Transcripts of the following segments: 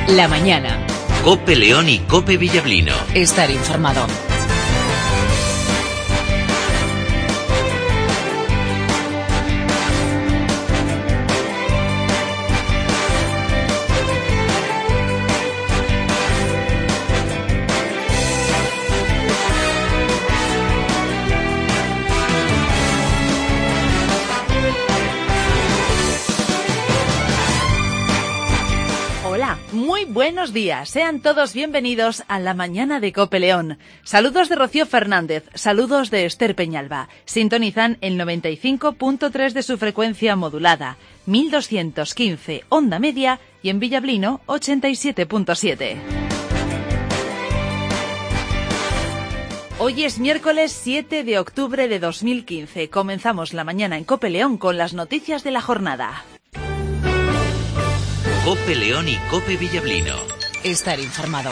La mañana. COPE León y COPE Villablino. Estar informado. Buenos días, sean todos bienvenidos a la mañana de COPE León. Saludos de Rocío Fernández, saludos de Esther Peñalba. Sintonizan el 95.3 de su frecuencia modulada, 1215 onda media y en Villablino 87.7. Hoy es miércoles 7 de octubre de 2015. Comenzamos la mañana en COPE León con las noticias de la jornada. COPE León y COPE Villablino. Estar informado.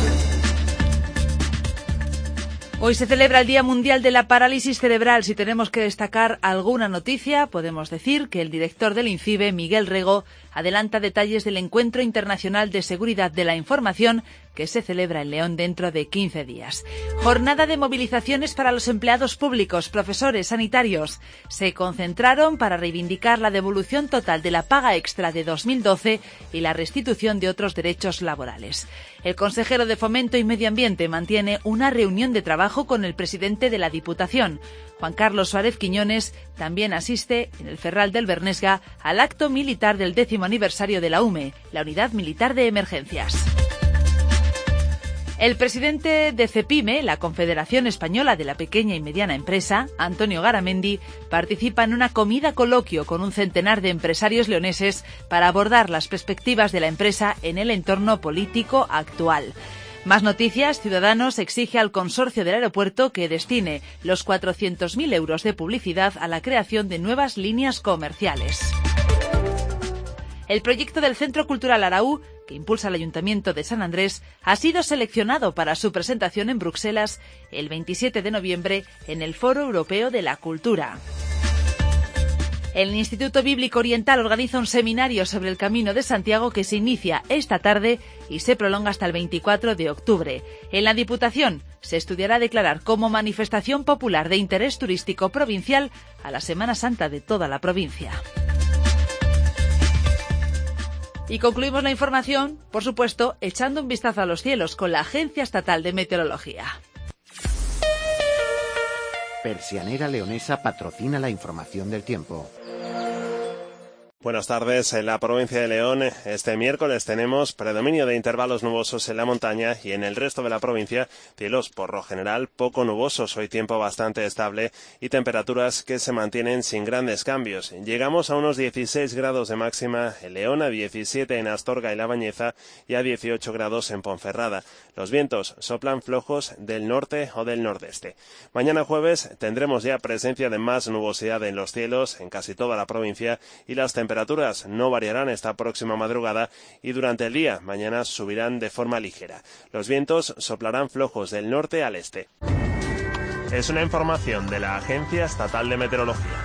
Hoy se celebra el Día Mundial de la Parálisis Cerebral. Si tenemos que destacar alguna noticia, podemos decir que el director del INCIBE, Miguel Rego, adelanta detalles del Encuentro Internacional de Seguridad de la Información que se celebra en León dentro de 15 días. Jornada de movilizaciones para los empleados públicos, profesores, sanitarios. Se concentraron para reivindicar la devolución total de la paga extra de 2012 y la restitución de otros derechos laborales. El consejero de Fomento y Medio Ambiente mantiene una reunión de trabajo con el presidente de la Diputación. Juan Carlos Suárez Quiñones también asiste en el Ferral del Bernesga al acto militar del 10º aniversario de la UME, la Unidad Militar de Emergencias. El presidente de CEPIME, la Confederación Española de la Pequeña y Mediana Empresa, Antonio Garamendi, participa en una comida coloquio con un centenar de empresarios leoneses para abordar las perspectivas de la empresa en el entorno político actual. Más noticias. Ciudadanos exige al consorcio del aeropuerto que destine los 400.000 euros de publicidad a la creación de nuevas líneas comerciales. El proyecto del Centro Cultural Araú, que impulsa el Ayuntamiento de San Andrés, ha sido seleccionado para su presentación en Bruselas el 27 de noviembre en el Foro Europeo de la Cultura. El Instituto Bíblico Oriental organiza un seminario sobre el Camino de Santiago que se inicia esta tarde y se prolonga hasta el 24 de octubre. En la Diputación se estudiará declarar como manifestación popular de interés turístico provincial a la Semana Santa de toda la provincia. Y concluimos la información, por supuesto, echando un vistazo a los cielos con la Agencia Estatal de Meteorología. Persianera Leonesa patrocina la información del tiempo. Buenas tardes. En la provincia de León, este miércoles tenemos predominio de intervalos nubosos en la montaña y en el resto de la provincia, cielos por lo general poco nubosos, hoy tiempo bastante estable y temperaturas que se mantienen sin grandes cambios. Llegamos a unos 16 grados de máxima en León, a 17 en Astorga y La Bañeza y a 18 grados en Ponferrada. Los vientos soplan flojos del norte o del nordeste. Mañana jueves tendremos ya presencia de más nubosidad en los cielos en casi toda la provincia y las temperaturas no variarán esta próxima madrugada y durante el día mañana subirán de forma ligera. Los vientos soplarán flojos del norte al este. Es una información de la Agencia Estatal de Meteorología.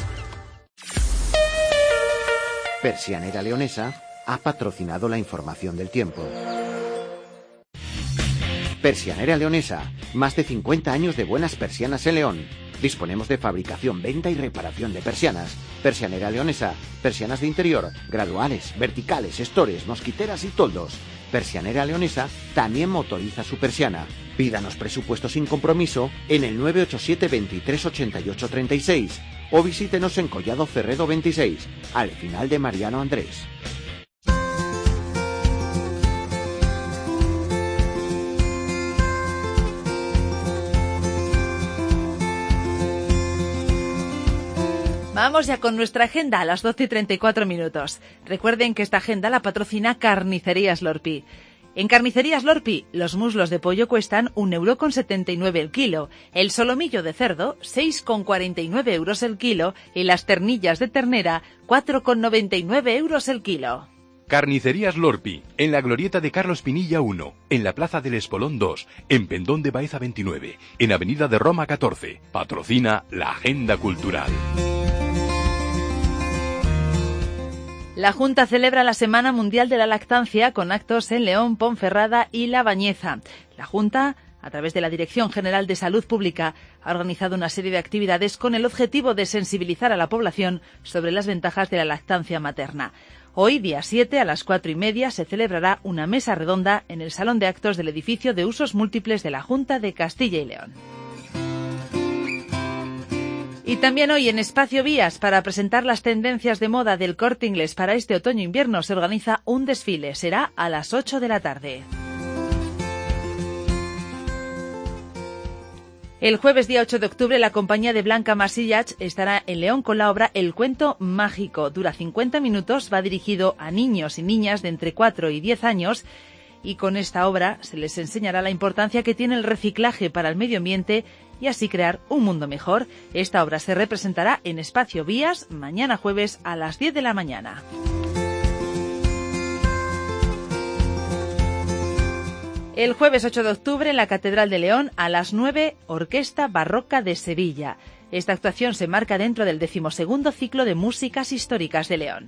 Persianera Leonesa ha patrocinado la información del tiempo. Persianera Leonesa, más de 50 años de buenas persianas en León. Disponemos de fabricación, venta y reparación de persianas. Persianera Leonesa, persianas de interior, graduales, verticales, estores, mosquiteras y toldos. Persianera Leonesa también motoriza su persiana. Pídanos presupuesto sin compromiso en el 987 23 88 36 o visítenos en Collado Cerredo 26, al final de Mariano Andrés. Vamos ya con nuestra agenda a las 12:34 minutos. Recuerden que esta agenda la patrocina Carnicerías Lorpi. En Carnicerías Lorpi, los muslos de pollo cuestan 1,79 € el kilo, el solomillo de cerdo 6,49 € el kilo y las ternillas de ternera 4,99 € el kilo. Carnicerías Lorpi, en la glorieta de Carlos Pinilla 1, en la Plaza del Espolón 2, en Pendón de Baeza 29, en Avenida de Roma 14. Patrocina la Agenda Cultural. La Junta celebra la Semana Mundial de la Lactancia con actos en León, Ponferrada y La Bañeza. La Junta, a través de la Dirección General de Salud Pública, ha organizado una serie de actividades con el objetivo de sensibilizar a la población sobre las ventajas de la lactancia materna. Hoy, día 7, a las 4:30, se celebrará una mesa redonda en el Salón de Actos del edificio de usos múltiples de la Junta de Castilla y León. Y también hoy en Espacio Vías, para presentar las tendencias de moda del Corte Inglés para este otoño-invierno, se organiza un desfile. Será a las 8 de la tarde. El jueves día 8 de octubre la compañía de Blanca Masillach estará en León con la obra El Cuento Mágico. Dura 50 minutos, va dirigido a niños y niñas de entre 4 y 10 años y con esta obra se les enseñará la importancia que tiene el reciclaje para el medio ambiente y así crear un mundo mejor. Esta obra se representará en Espacio Vías mañana jueves a las 10 de la mañana. El jueves 8 de octubre en la Catedral de León a las 9, Orquesta Barroca de Sevilla. Esta actuación se marca dentro del 12º ciclo de músicas históricas de León.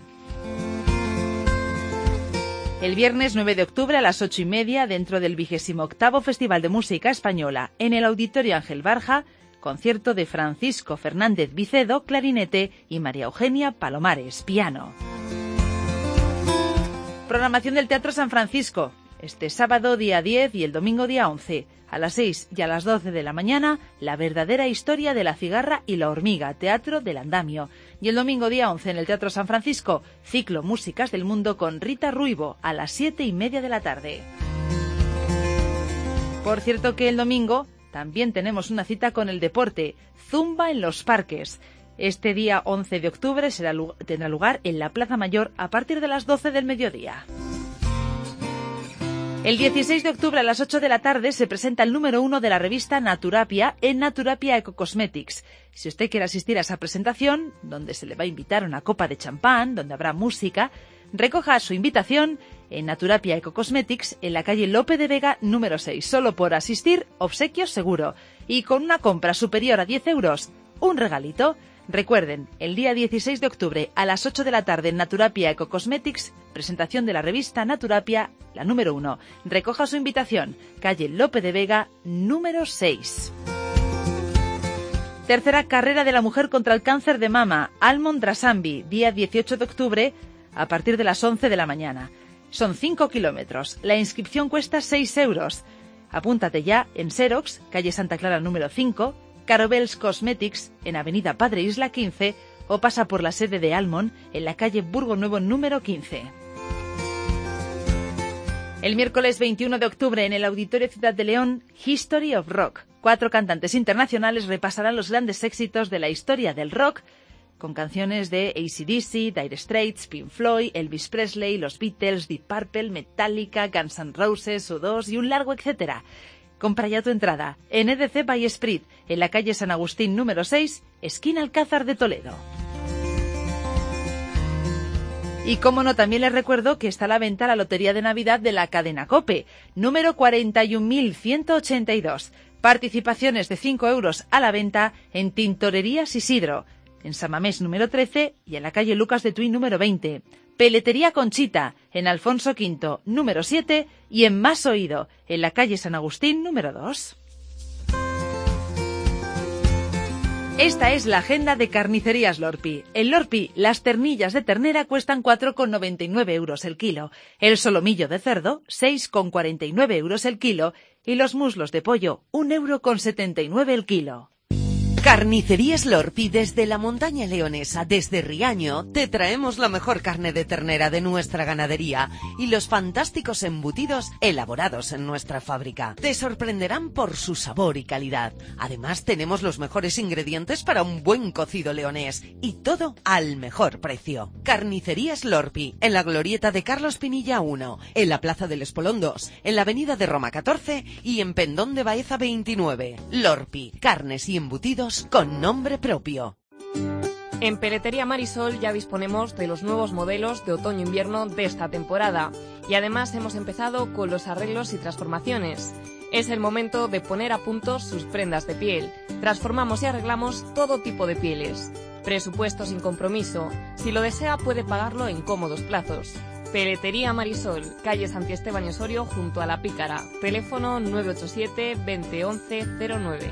El viernes 9 de octubre a las 8:30, dentro del 28º Festival de Música Española, en el Auditorio Ángel Barja, concierto de Francisco Fernández Vicedo, clarinete, y María Eugenia Palomares, piano. Programación del Teatro San Francisco. Este sábado día 10 y el domingo día 11, a las 6 y a las 12 de la mañana, La verdadera historia de la cigarra y la hormiga, Teatro del Andamio. Y el domingo día 11 en el Teatro San Francisco, ciclo Músicas del Mundo con Rita Ruibo, a las 7:30 de la tarde. Por cierto que el domingo también tenemos una cita con el deporte, Zumba en los Parques. Este día 11 de octubre tendrá lugar en la Plaza Mayor a partir de las 12 del mediodía. El 16 de octubre a las 8 de la tarde se presenta el número 1 de la revista Naturapia en Naturapia Eco Cosmetics. Si usted quiere asistir a esa presentación, donde se le va a invitar una copa de champán, donde habrá música, recoja su invitación en Naturapia Eco Cosmetics en la calle Lope de Vega número 6. Solo por asistir, obsequio seguro. Y con una compra superior a 10 euros, un regalito. Recuerden, el día 16 de octubre a las 8 de la tarde en Naturapia Eco Cosmetics, presentación de la revista Naturapia, la número 1. Recoja su invitación, calle Lope de Vega, número 6. Tercera carrera de la mujer contra el cáncer de mama, Almond Drasambi, día 18 de octubre, a partir de las 11 de la mañana. Son 5 kilómetros. La inscripción cuesta 6 euros. Apúntate ya en Xerox, calle Santa Clara número 5, Carobels Cosmetics, en Avenida Padre Isla 15, o pasa por la sede de Almond, en la calle Burgo Nuevo número 15. El miércoles 21 de octubre en el Auditorio Ciudad de León, History of Rock. 4 cantantes internacionales repasarán los grandes éxitos de la historia del rock, con canciones de AC/DC, Dire Straits, Pink Floyd, Elvis Presley, los Beatles, Deep Purple, Metallica, Guns N' Roses, U2 y un largo etcétera. Compra ya tu entrada en EDC by Esprit, en la calle San Agustín número 6, esquina Alcázar de Toledo. Y como no, también les recuerdo que está a la venta la Lotería de Navidad de la cadena COPE, número 41.182. Participaciones de 5 euros a la venta en Tintorerías Isidro, en San Mamés número 13 y en la calle Lucas de Tuy número 20. Peletería Conchita, en Alfonso V número 7 y en Más Oído, en la calle San Agustín número 2. Esta es la agenda de Carnicerías Lorpi. En Lorpi, las ternillas de ternera cuestan 4,99 euros el kilo, el solomillo de cerdo, 6,49 euros el kilo, y los muslos de pollo, 1,79 € el kilo. Carnicerías Lorpi, desde la montaña leonesa, desde Riaño, te traemos la mejor carne de ternera de nuestra ganadería y los fantásticos embutidos elaborados en nuestra fábrica. Te sorprenderán por su sabor y calidad. Además, tenemos los mejores ingredientes para un buen cocido leonés y todo al mejor precio. Carnicerías Lorpi, en la glorieta de Carlos Pinilla 1, en la Plaza del Espolón 2, en la Avenida de Roma 14 y en Pendón de Baeza 29. Lorpi, carnes y embutidos con nombre propio. En Peletería Marisol ya disponemos de los nuevos modelos de otoño-invierno de esta temporada y además hemos empezado con los arreglos y transformaciones. Es el momento de poner a punto sus prendas de piel. Transformamos y arreglamos todo tipo de pieles. Presupuesto sin compromiso. Si lo desea, puede pagarlo en cómodos plazos. Peletería Marisol, calle Santi Esteban y Osorio, junto a La Pícara. Teléfono 987 20 11 09.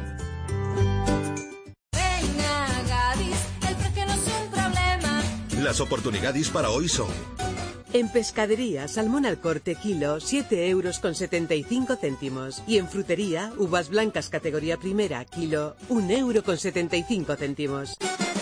Las oportunidades para hoy son: en pescadería, salmón al corte kilo, 7,75 €. Y en frutería, uvas blancas categoría primera, kilo, 1,75 €.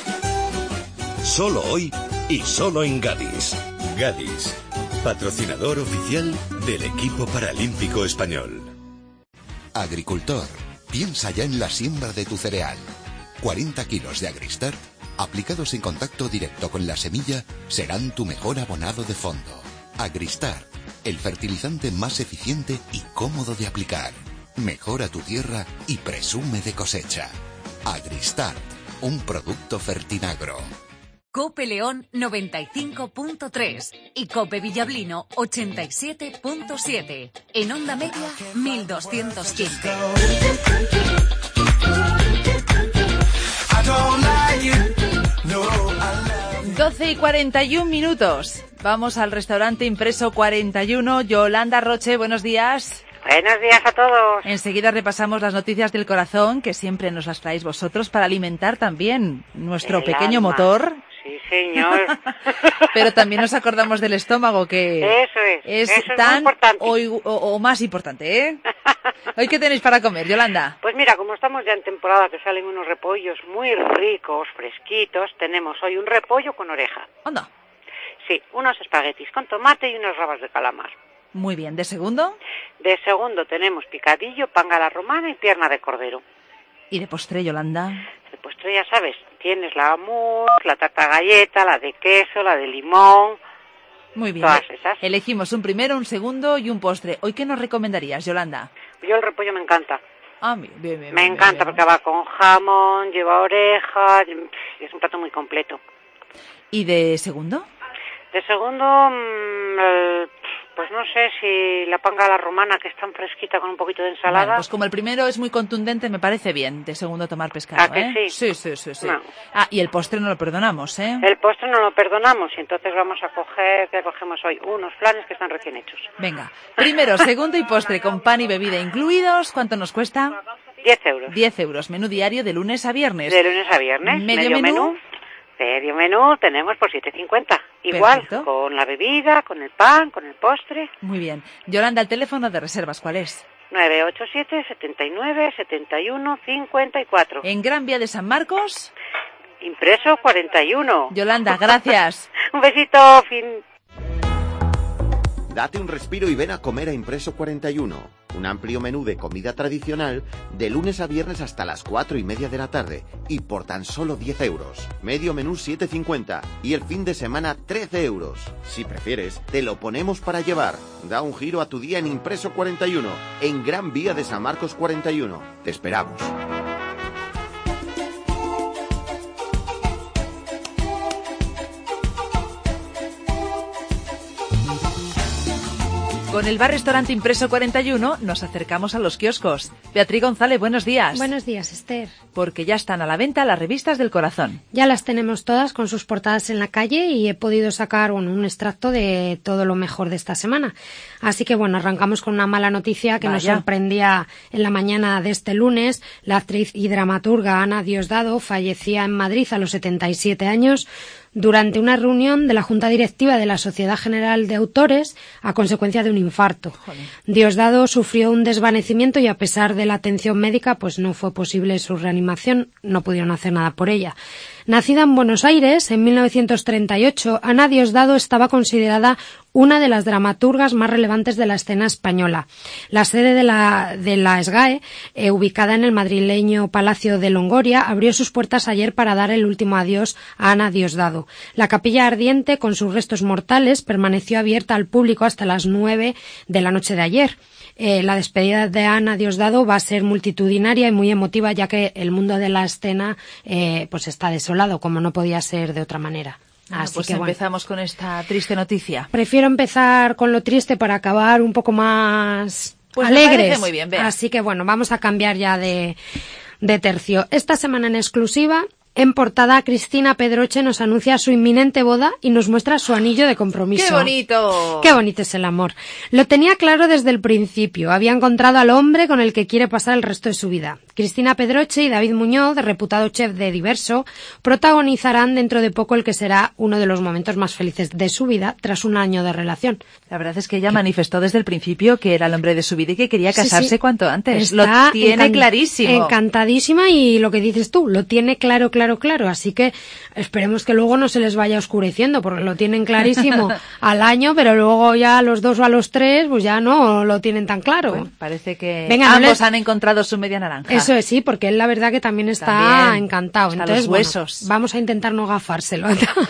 Solo hoy y solo en Gadis. Gadis, patrocinador oficial del equipo paralímpico español. Agricultor, piensa ya en la siembra de tu cereal. 40 kilos de Agristar aplicados en contacto directo con la semilla serán tu mejor abonado de fondo. Agristar, el fertilizante más eficiente y cómodo de aplicar. Mejora tu tierra y presume de cosecha. Agristar, un producto Fertinagro. Cope León 95.3 y Cope Villablino 87.7. En onda media 1215. 12:41. Vamos al restaurante Impreso 41. Yolanda Roche, buenos días. Buenos días a todos. Enseguida repasamos las noticias del corazón, que siempre nos las traéis vosotros para alimentar también nuestro el pequeño alma. motor. Sí, señor. Pero también nos acordamos del estómago, que eso es tan muy importante. o más importante, ¿eh? ¿Hoy qué tenéis para comer, Yolanda? Pues mira, como estamos ya en temporada que salen unos repollos muy ricos, fresquitos, tenemos hoy un repollo con oreja. ¿Onda? Sí, unos espaguetis con tomate y unas rabas de calamar. Muy bien. ¿De segundo? De segundo tenemos picadillo, panga a la romana y pierna de cordero. ¿Y de postre, Yolanda? De postre, ya sabes, tienes la mousse, la tarta galleta, la de queso, la de limón. Muy bien. Todas esas. Elegimos un primero, un segundo y un postre. ¿Hoy qué nos recomendarías, Yolanda? Yo el repollo me encanta. Ah, bien. Me encanta porque va con jamón, lleva oreja, es un plato muy completo. ¿Y de segundo? De segundo, pues no sé si la panga a la romana, que es tan fresquita con un poquito de ensalada. Bueno, pues como el primero es muy contundente, me parece bien. De segundo tomar pescado, ¿A que ¿eh? sí? Sí. No. Ah, y el postre no lo perdonamos, ¿eh? El postre no lo perdonamos y entonces vamos a coger, ¿qué cogemos hoy? Unos flanes que están recién hechos. Venga, primero, segundo y postre con pan y bebida incluidos. ¿Cuánto nos cuesta? 10 euros. 10 euros. Menú diario de lunes a viernes. De lunes a viernes. ¿Medio menú? Medio menú tenemos por 7,50. Igual, Perfecto. con la bebida, con el pan, con el postre. Muy bien. Yolanda, el teléfono de reservas, ¿cuál es? 987 79 71 54. En Gran Vía de San Marcos. Impreso 41. Yolanda, gracias. Un besito, fin. Date un respiro y ven a comer a Impreso 41. Un amplio menú de comida tradicional de lunes a viernes hasta las 4:30 de la tarde y por tan solo 10 euros. Medio menú 7,50 y el fin de semana 13 euros. Si prefieres, te lo ponemos para llevar. Da un giro a tu día en Impreso 41, en Gran Vía de San Marcos 41. Te esperamos. Con el bar-restaurante Impreso 41 nos acercamos a los kioscos. Beatriz González, buenos días. Buenos días, Esther. Porque ya están a la venta las revistas del corazón. Ya las tenemos todas con sus portadas en la calle y he podido sacar un extracto de todo lo mejor de esta semana. Así que arrancamos con una mala noticia que nos sorprendía en la mañana de este lunes. La actriz y dramaturga Ana Diosdado fallecía en Madrid a los 77 años durante una reunión de la Junta Directiva de la Sociedad General de Autores a consecuencia de un infarto. Joder. Diosdado sufrió un desvanecimiento y a pesar de la atención médica pues no fue posible su reanimación, no pudieron hacer nada por ella. Nacida en Buenos Aires en 1938, Ana Diosdado estaba considerada una de las dramaturgas más relevantes de la escena española. La sede de la SGAE, ubicada en el madrileño Palacio de Longoria, abrió sus puertas ayer para dar el último adiós a Ana Diosdado. La capilla ardiente, con sus restos mortales, permaneció abierta al público hasta las 9 de la noche de ayer. La despedida de Ana Diosdado va a ser multitudinaria y muy emotiva, ya que el mundo de la escena pues está desolado, como no podía ser de otra manera. Así pues que empezamos con esta triste noticia. Prefiero empezar con lo triste para acabar un poco más alegres. Me parece muy bien, vea. Así que vamos a cambiar ya de tercio. Esta semana en exclusiva En portada, Cristina Pedroche nos anuncia su inminente boda y nos muestra su anillo de compromiso. ¡Qué bonito! ¡Qué bonito es el amor! Lo tenía claro desde el principio. Había encontrado al hombre con el que quiere pasar el resto de su vida. Cristina Pedroche y David Muñoz, reputado chef de Diverso, protagonizarán dentro de poco el que será uno de los momentos más felices de su vida tras un año de relación. La verdad es que ella manifestó desde el principio que era el hombre de su vida y que quería casarse cuanto antes. Está lo tiene clarísimo. Encantadísima, y lo que dices tú, lo tiene claro. Así que esperemos que luego no se les vaya oscureciendo, porque lo tienen clarísimo al año, pero luego ya a los 2 o a los 3, pues ya no lo tienen tan claro. Bueno, parece que ambos han encontrado su media naranja. Eso es, sí, porque él la verdad que también está encantado. Hasta entonces, los huesos. Bueno, vamos a intentar no gafárselo.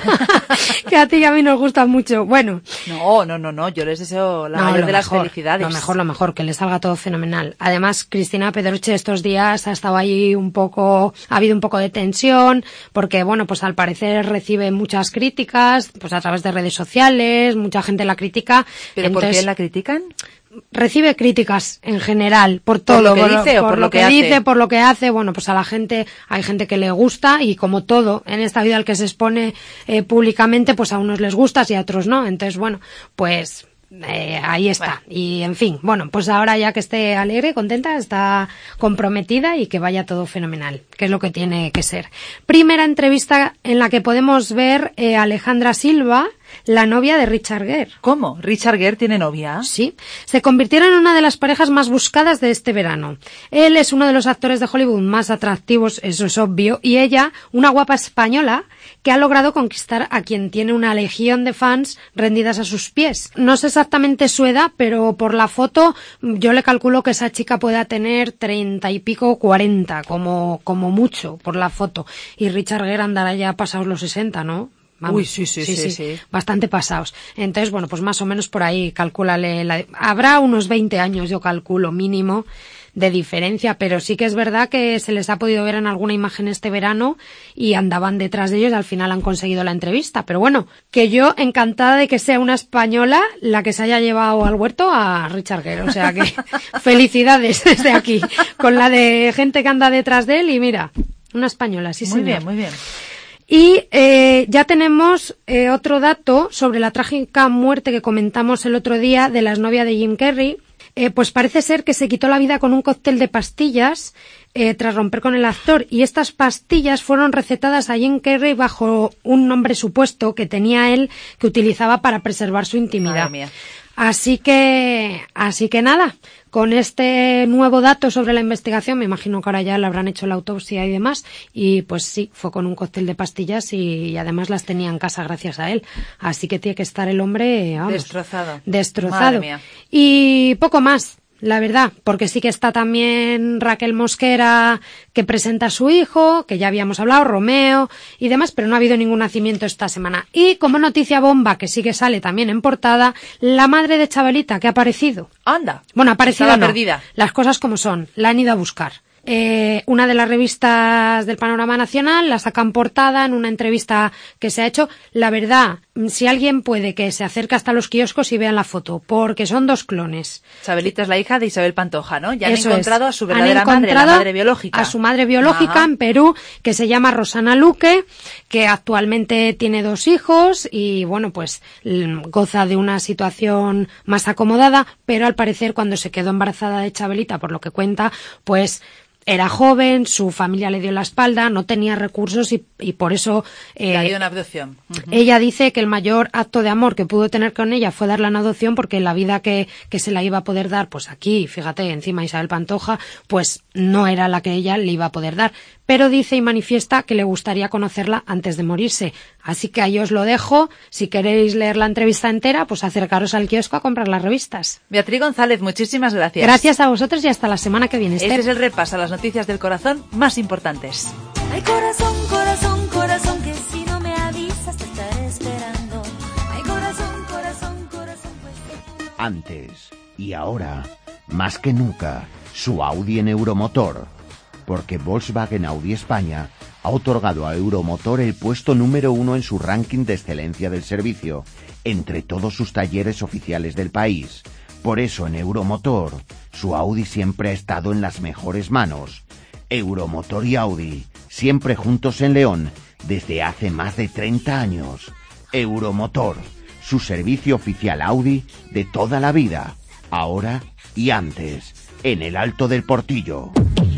Que a ti y a mí nos gusta mucho. Bueno. No, yo les deseo la mayor de las felicidades. Lo mejor, que les salga todo fenomenal. Además, Cristina Pedroche estos días ha estado ahí ha habido un poco de tensión, porque bueno, pues al parecer recibe muchas críticas, pues a través de redes sociales, mucha gente la critica. ¿Pero entonces, por qué la critican? Recibe críticas en general por todo, ¿Por lo que dice o por lo que hace? Dice, por lo que hace. Bueno, pues a la gente, hay gente que le gusta, y como todo en esta vida al que se expone públicamente, pues a unos les gusta y a otros no. Entonces, bueno, pues ahí está. Bueno. Y en fin, bueno, pues ahora ya que esté alegre, contenta, está comprometida y que vaya todo fenomenal, que es lo que tiene que ser. Primera entrevista en la que podemos ver a Alejandra Silva, la novia de Richard Gere. ¿Cómo? ¿Richard Gere tiene novia? Sí. Se convirtieron en una de las parejas más buscadas de este verano. Él es uno de los actores de Hollywood más atractivos, eso es obvio, y ella, una guapa española que ha logrado conquistar a quien tiene una legión de fans rendidas a sus pies. No sé exactamente su edad, pero por la foto yo le calculo que esa chica pueda tener 30 y pico, 40, como mucho, por la foto. Y Richard Gere andará ya pasados los 60, ¿no? Vamos. Uy, sí. Bastante pasados. Entonces, bueno, pues más o menos por ahí, calcúlale. Habrá unos 20 años, yo calculo, mínimo, de diferencia, pero sí que es verdad que se les ha podido ver en alguna imagen este verano y andaban detrás de ellos y al final han conseguido la entrevista. Pero bueno, que yo encantada de que sea una española la que se haya llevado al huerto a Richard Gere. O sea que felicidades desde aquí, con la de gente que anda detrás de él, y mira, una española, sí, muy bien, muy bien. Y ya tenemos otro dato sobre la trágica muerte que comentamos el otro día de la exnovia de Jim Carrey. Pues parece ser que se quitó la vida con un cóctel de pastillas tras romper con el actor, y estas pastillas fueron recetadas a Jim Carrey bajo un nombre supuesto que tenía él, que utilizaba para preservar su intimidad. Madre mía. Así que nada, con este nuevo dato sobre la investigación, me imagino que ahora ya le habrán hecho la autopsia y demás, y pues sí, fue con un cóctel de pastillas y además las tenía en casa gracias a él. Así que tiene que estar el hombre, vamos, destrozado. Madre mía. Y poco más, la verdad, porque sí que está también Raquel Mosquera, que presenta a su hijo, que ya habíamos hablado, Romeo y demás, pero no ha habido ningún nacimiento esta semana. Y como noticia bomba, que sí que sale también en portada, la madre de Chabelita, que ha aparecido. Anda. Bueno, ha aparecido, estaba no, perdida. Las cosas como son, la han ido a buscar. Una de las revistas del Panorama Nacional la saca en portada en una entrevista que se ha hecho. La verdad, si alguien puede, que se acerque hasta los kioscos y vean la foto, porque son 2 clones. Chabelita es la hija de Isabel Pantoja, ¿no? Ya Eso han encontrado a su Han verdadera madre, la encontrado madre biológica. a su madre biológica. Ajá. En Perú, que se llama Rosana Luque, que actualmente tiene 2 hijos y, bueno, pues goza de una situación más acomodada, pero al parecer cuando se quedó embarazada de Chabelita, por lo que cuenta, pues era joven, su familia le dio la espalda, no tenía recursos y por eso le dio una adopción. Ella dice que el mayor acto de amor que pudo tener con ella fue darla en adopción, porque la vida que se la iba a poder dar, pues aquí, fíjate, encima Isabel Pantoja, pues no era la que ella le iba a poder dar. Pero dice y manifiesta que le gustaría conocerla antes de morirse. Así que ahí os lo dejo. Si queréis leer la entrevista entera, pues acercaros al kiosco a comprar las revistas. Beatriz González, muchísimas gracias. Gracias a vosotros y hasta la semana que viene. Este es el repaso a las noticias del corazón más importantes. Ay, corazón, corazón, corazón, que si no me avisas te estaré esperando. Ay, corazón, corazón, corazón, pues... Antes y ahora, más que nunca, su Audi en Euromotor. Porque Volkswagen Audi España ha otorgado a Euromotor el puesto número 1 en su ranking de excelencia del servicio, entre todos sus talleres oficiales del país. Por eso en Euromotor, su Audi siempre ha estado en las mejores manos. Euromotor y Audi, siempre juntos en León, desde hace más de 30 años. Euromotor, su servicio oficial Audi de toda la vida, ahora y antes, en el Alto del Portillo.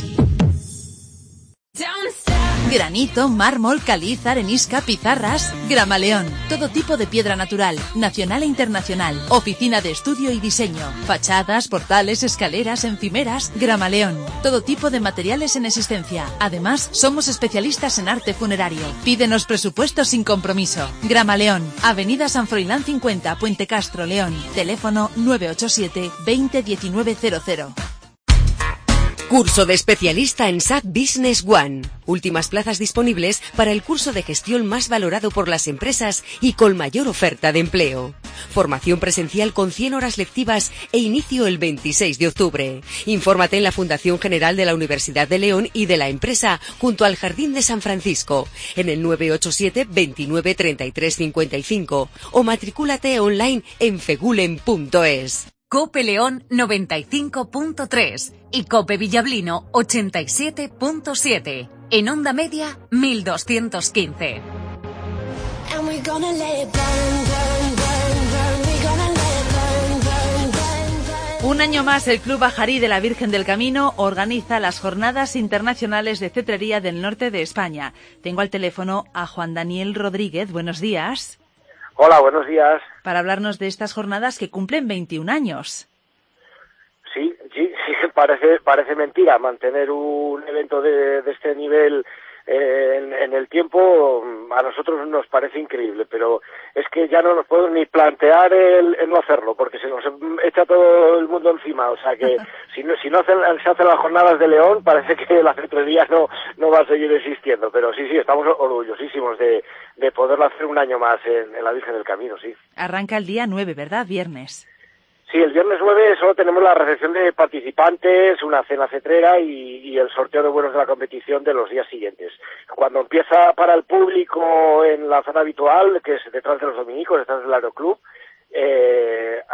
Granito, mármol, caliza, arenisca, pizarras. Gramaleón. Todo tipo de piedra natural, nacional e internacional. Oficina de estudio y diseño. Fachadas, portales, escaleras, encimeras. Gramaleón. Todo tipo de materiales en existencia. Además, somos especialistas en arte funerario. Pídenos presupuestos sin compromiso. Gramaleón. Avenida San Froilán 50, Puente Castro, León. Teléfono 987 20 1900. Curso de especialista en SAP Business One. Últimas plazas disponibles para el curso de gestión más valorado por las empresas y con mayor oferta de empleo. Formación presencial con 100 horas lectivas e inicio el 26 de octubre. Infórmate en la Fundación General de la Universidad de León y de la empresa junto al Jardín de San Francisco en el 987 29 33 55 o matricúlate online en fegulen.es. Cope León 95.3 y Cope Villablino 87.7. En onda media 1215. Un año más, el Club Bajarí de la Virgen del Camino organiza las Jornadas Internacionales de Cetrería del Norte de España. Tengo al teléfono a Juan Daniel Rodríguez. Buenos días. Hola, buenos días. Para hablarnos de estas jornadas que cumplen 21 años. Sí, parece mentira mantener un evento de este nivel en el tiempo. A nosotros nos parece increíble, pero es que ya no nos podemos ni plantear el no hacerlo, porque se nos echa todo el mundo encima. O sea que si no se hacen las jornadas de León, parece que la cetrería no va a seguir existiendo. Pero sí, estamos orgullosísimos de poderlo hacer un año más en la Virgen del Camino, sí. Arranca el día 9, ¿verdad? Viernes. Sí, el viernes 9 solo tenemos la recepción de participantes, una cena cetrera y el sorteo de vuelos de la competición de los días siguientes. Cuando empieza para el público en la zona habitual, que es detrás de los dominicos, detrás del aeroclub, es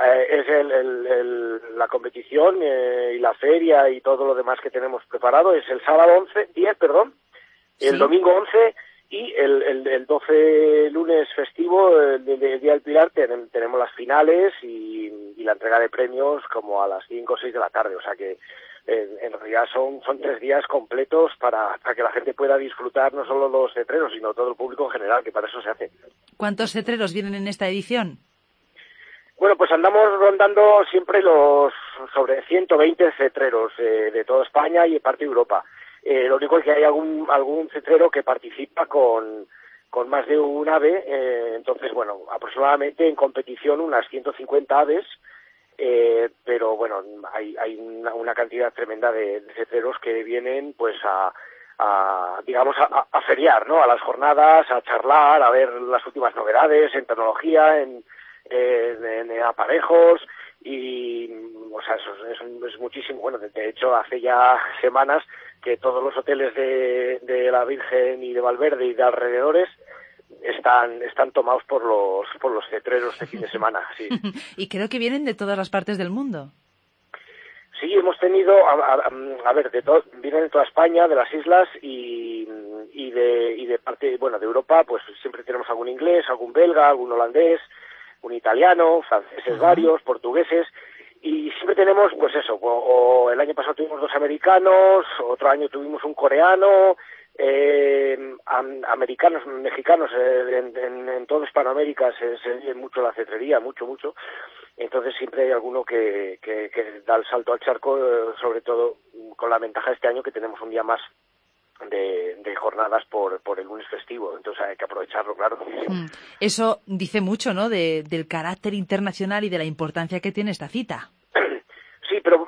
la competición y la feria y todo lo demás que tenemos preparado. Es el sábado 10, el domingo 11 y el 12 lunes festivo, el Día del Pilar, tenemos las finales y la entrega de premios como a las 5 o 6 de la tarde. O sea que en realidad son 3 días completos para que la gente pueda disfrutar no solo los cetreros, sino todo el público en general, que para eso se hace. ¿Cuántos cetreros vienen en esta edición? Bueno, pues andamos rondando siempre los sobre 120 cetreros de toda España y parte de Europa. Lo único es que hay algún cetrero que participa con más de un ave, entonces, bueno, aproximadamente en competición unas 150 aves, pero bueno, hay una cantidad tremenda de cetreros que vienen pues a feriar, ¿no? A las jornadas, a charlar, a ver las últimas novedades en tecnología, en aparejos, y o sea, eso es muchísimo. Bueno, de hecho, hace ya semanas que todos los hoteles de la Virgen y de Valverde y de alrededores están tomados por los cetreros de fin de semana, sí. Y creo que vienen de todas las partes del mundo. Sí, hemos tenido, vienen de toda España, de las islas y de parte, bueno, de Europa, pues siempre tenemos algún inglés, algún belga, algún holandés, un italiano, franceses varios, portugueses, y siempre tenemos, pues eso, o el año pasado tuvimos 2 americanos, otro año tuvimos un coreano, americanos, mexicanos, en toda Hispanoamérica se vive mucho la cetrería, mucho, entonces siempre hay alguno que da el salto al charco, sobre todo con la ventaja de este año que tenemos un día más de jornadas por el lunes festivo, entonces hay que aprovecharlo, claro. Eso dice mucho, ¿no?, del carácter internacional y de la importancia que tiene esta cita. Sí, pero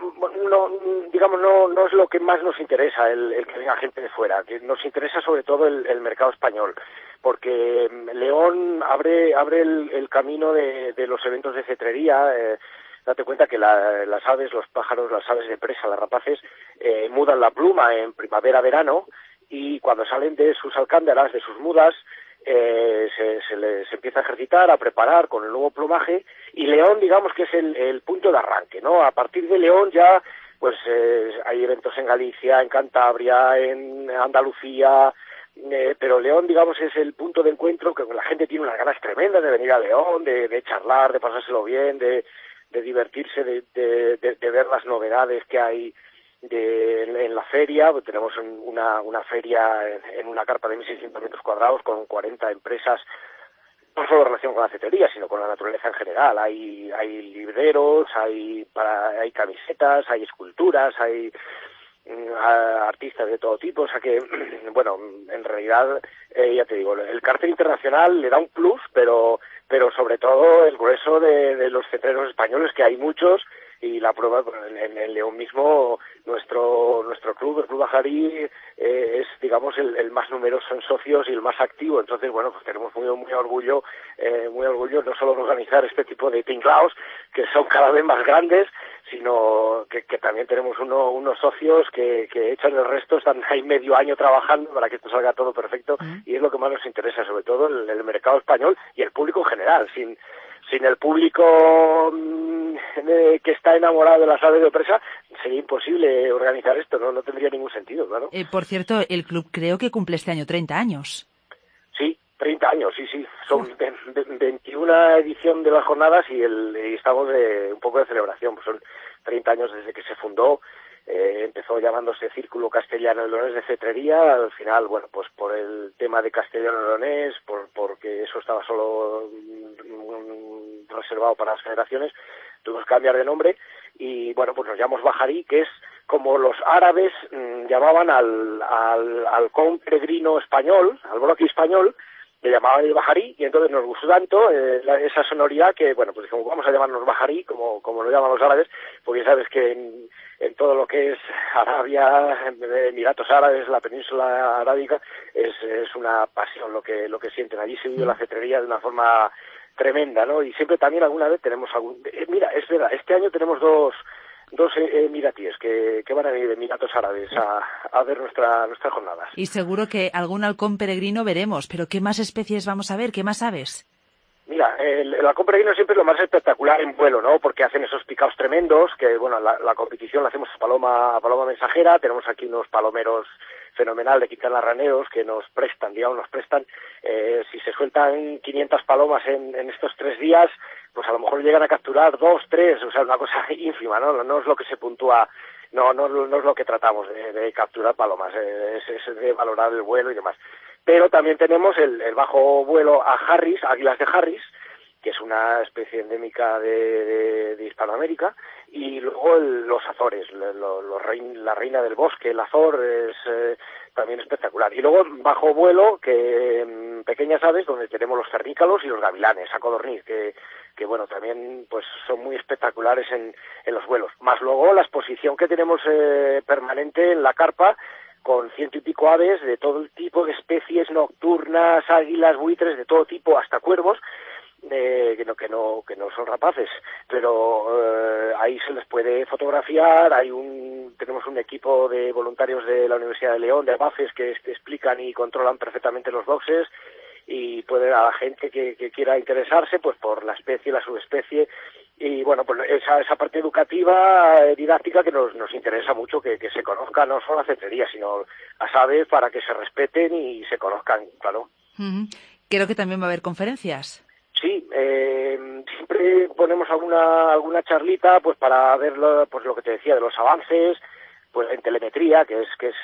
no es lo que más nos interesa el que venga gente de fuera, que nos interesa sobre todo el mercado español, porque León abre el camino de los eventos de cetrería. Date cuenta que las aves, los pájaros, las aves de presa, las rapaces, mudan la pluma en primavera-verano, y cuando salen de sus alcándaras, de sus mudas, se les empieza a ejercitar, a preparar con el nuevo plumaje, y León, digamos que es el punto de arranque, ¿no? A partir de León ya pues hay eventos en Galicia, en Cantabria, en Andalucía, pero León, digamos, es el punto de encuentro que la gente tiene unas ganas tremendas de venir a León, de charlar, de pasárselo bien, de divertirse, de ver las novedades que hay en la feria. Tenemos una feria en una carpa de 1.600 metros cuadrados con 40 empresas, no solo en relación con la cetrería, sino con la naturaleza en general. Hay libreros, hay camisetas, hay esculturas, hay artistas de todo tipo, o sea que, bueno, en realidad, ya te digo, el cartel internacional le da un plus, pero sobre todo el grueso de los cetreros españoles, que hay muchos, y la prueba, en León mismo, nuestro club, el Club Bajarí, es, digamos, el más numeroso en socios y el más activo. Entonces, bueno, pues tenemos muy orgullo no solo de organizar este tipo de tinglaos, que son cada vez más grandes, sino que también tenemos unos socios que echan el resto, están ahí medio año trabajando para que esto salga todo perfecto, y es lo que más nos interesa, sobre todo el mercado español y el público en general. Sin el público que está enamorado de las aves de presa, sería imposible organizar esto, no tendría ningún sentido, claro. Por cierto, el club creo que cumple este año 30 años. Sí, 30 años, sí. Son 21 edición de las jornadas y estamos un poco de celebración. Pues son 30 años desde que se fundó. Empezó llamándose Círculo Castellano Leonés de Cetrería. Al final, bueno, pues por el tema de castellano leonés, porque eso estaba solo reservado para las federaciones, tuvimos que cambiar de nombre y, bueno, pues nos llamamos Bajarí, que es como los árabes llamaban al halcón peregrino español, al broqui español, le llamaban el Bajarí, y entonces nos gustó tanto esa sonoridad que, bueno, pues dijimos, vamos a llamarnos Bajarí, como lo llaman los árabes, porque sabes que en todo lo que es Arabia, Emiratos Árabes, la península arábica, es una pasión lo que sienten. Allí se vive la cetrería de una forma tremenda, ¿no? Y siempre también alguna vez tenemos mira, es verdad, este año tenemos dos emiratíes que van a venir de Emiratos Árabes a ver nuestras jornadas. Y seguro que algún halcón peregrino veremos, pero ¿qué más especies vamos a ver? ¿Qué más aves? Mira, el halcón peregrino siempre es lo más espectacular en vuelo, ¿no? Porque hacen esos picaos tremendos, que, bueno, la competición la hacemos a paloma mensajera. Tenemos aquí unos palomeros fenomenal de Quintana Raneros que nos prestan, si se sueltan 500 palomas en estos 3 días, pues a lo mejor llegan a capturar 2, 3, o sea, una cosa ínfima, ¿no? No es lo que se puntúa, no es lo que tratamos de capturar palomas, es de valorar el vuelo y demás. Pero también tenemos el bajo vuelo a Harris, águilas de Harris, que es una especie endémica de Hispanoamérica, y luego los Azores, la reina del bosque, el Azor, es también espectacular. Y luego bajo vuelo, que pequeñas aves, donde tenemos los cernícalos y los gavilanes, a codorniz, que bueno, también pues son muy espectaculares en los vuelos. Más luego la exposición que tenemos permanente en la carpa, con 100 y pico aves de todo el tipo de especies nocturnas, águilas, buitres, de todo tipo, hasta cuervos, que no son rapaces, pero ahí se les puede fotografiar. Tenemos un equipo de voluntarios de la Universidad de León, de abaces, que explican y controlan perfectamente los boxes, y puede a la gente que quiera interesarse pues por la especie, la subespecie, y bueno, pues esa parte educativa, didáctica, que nos interesa mucho, que se conozca no solo la cetrería, sino las aves, para que se respeten y se conozcan, claro. Creo que también va a haber conferencias. Sí, siempre ponemos alguna charlita pues para ver pues lo que te decía de los avances, pues en telemetría, que es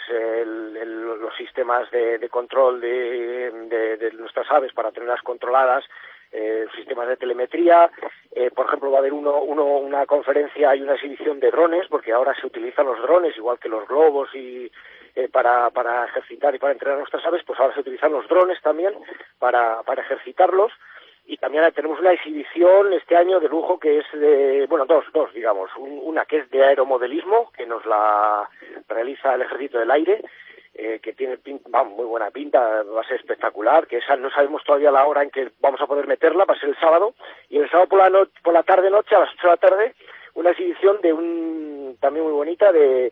los sistemas de control de nuestras aves para tenerlas controladas, sistemas de telemetría. Por ejemplo, va a haber una conferencia y una exhibición de drones, porque ahora se utilizan los drones igual que los globos y para ejercitar y para entrenar nuestras aves, pues ahora se utilizan los drones también para ejercitarlos. Y también tenemos una exhibición este año de lujo que es dos, digamos. Una que es de aeromodelismo, que nos la realiza el Ejército del Aire, que tiene muy buena pinta, va a ser espectacular, que esa no sabemos todavía la hora en que vamos a poder meterla, va a ser el sábado. Y el sábado por la tarde-noche, a las 8 de la tarde, una exhibición también muy bonita de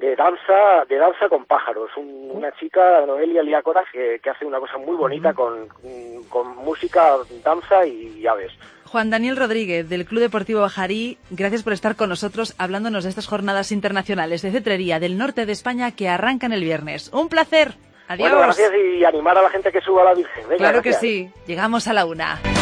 danza con pájaros. Una chica, Noelia Liácoras, que hace una cosa muy bonita con música, danza y aves. Juan Daniel Rodríguez, del Club Deportivo Bajarí, gracias por estar con nosotros hablándonos de estas jornadas internacionales de cetrería del norte de España que arrancan el viernes. ¡Un placer! ¡Adiós! Bueno, gracias y animar a la gente que suba a la Virgen. Venga, claro gracias. que sí. Llegamos a la 1.